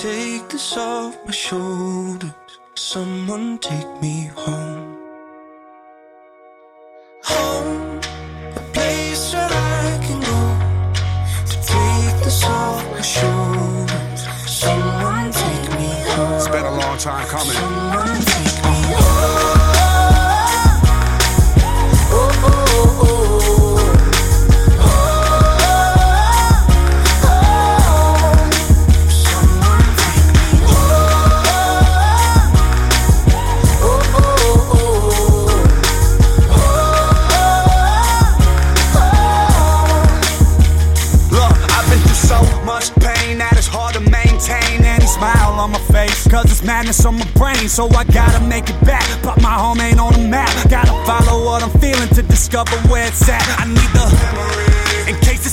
take this off my shoulders. Someone take me home. Home, a place where I can go to take this off my shoulders. Someone take me home. It's been a long time coming. Someone take me home. Smile on my face, cause it's madness on my brain. So I gotta make it back, but my home ain't on the map. Gotta follow what I'm feeling to discover where it's at. I need the memory, in case it's